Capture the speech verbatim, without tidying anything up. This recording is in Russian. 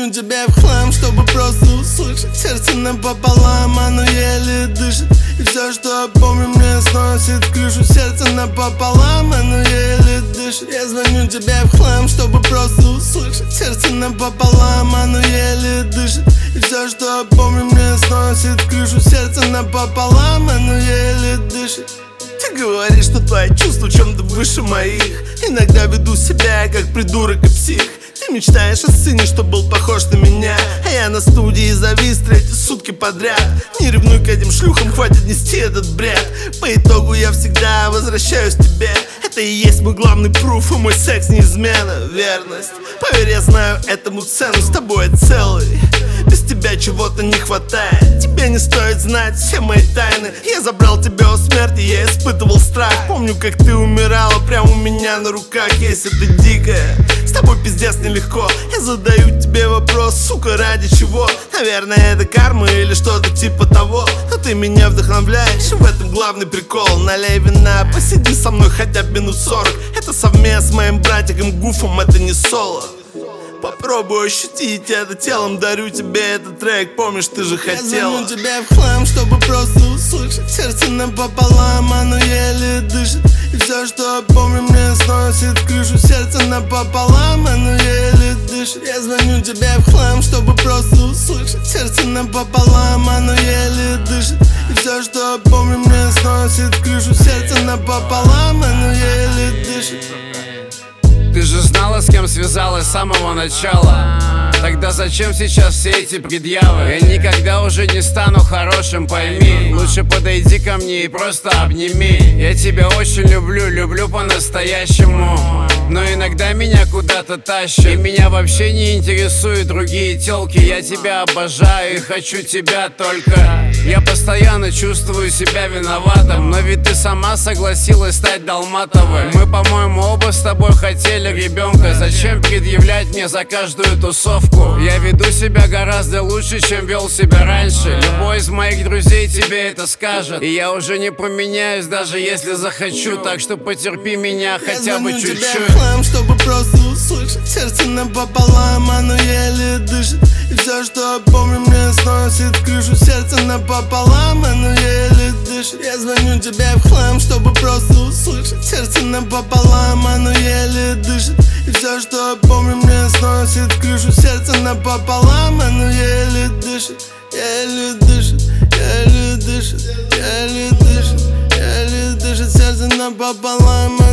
звоню тебе в хлам, чтобы просто услышать. Сердце напополам, оно еле дышит. И все, что помню, мне сносит крышу. Сердце напополам, оно еле дышит. Я звоню тебе в хлам, чтобы просто услышать. Сердце напополам, оно еле дышит. И все, что помню, мне сносит крышу. Сердце напополам, оно еле дышит. Ты говоришь, что твои чувства чем-то выше моих. Иногда веду себя как придурок и псих. Ты мечтаешь о сыне, что был похож на меня, а я на студии завис третьи сутки подряд. Не ревнуй к этим шлюхам, хватит нести этот бред. По итогу я всегда возвращаюсь к тебе. Это и есть мой главный пруф, и мой секс не измена, верность. Поверь, я знаю этому цену, с тобой я целый. Без тебя чего-то не хватает. Тебе не стоит знать все мои тайны. Я забрал тебя у смерти, я испытывал страх. Помню, как ты умирала прямо у меня на руках. Если ты дикая, с тобой пиздец нелегко. Я задаю тебе вопрос, сука, ради чего? Наверное, это карма или что-то типа того. Но ты меня вдохновляешь, в этом главный прикол. Налей вина, посиди со мной хотя бы минут сорок. Это совместно с моим братиком Гуфом, это не соло. Попробуй ощутить это телом, дарю тебе этот трек, помнишь, ты же хотела. Я звоню тебе в хлам, чтобы просто услышать. Сердце напополам, оно еле дышит. И все, что помню, мне сносит крышу. Сердце напополам, оно еле дышит. Я звоню тебе в хлам, чтобы просто услышать. Сердце напополам, оно еле дышит. И все, что помню, мне сносит крышу. Сердце напополам, оно еле дышит. Ты же знала, с кем связалась с самого начала. Тогда зачем сейчас все эти предъявы? Я никогда уже не стану хорошим, пойми. Лучше подойди ко мне и просто обними. Я тебя очень люблю, люблю по-настоящему. Но иногда меня куда-то тащит. И меня вообще не интересуют другие тёлки. Я тебя обожаю и хочу тебя только. Я постоянно чувствую себя виноватым. Но ведь ты сама согласилась стать Долматовой. Мы, по-моему, оба с тобой хотели ребенка. Зачем предъявлять мне за каждую тусовку? Я веду себя гораздо лучше, чем вел себя раньше. Любой из моих друзей тебе это скажет. И я уже не поменяюсь, даже если захочу. Так что потерпи меня хотя бы чуть-чуть. Чтобы просто услышать. Сердце напополам, оно еле дышит. И все, что помню, мне сносит крышу. Сердце напополам, оно еле дышит. Я звоню тебе в хлам, чтобы просто услышать. Сердце напополам, оно еле дышит. И все, что помню, мне сносит крышу. Сердце напополам, оно еле дышит. Еле дышит, еле дышит, еле дышит, еле дышит. Сердце напополам.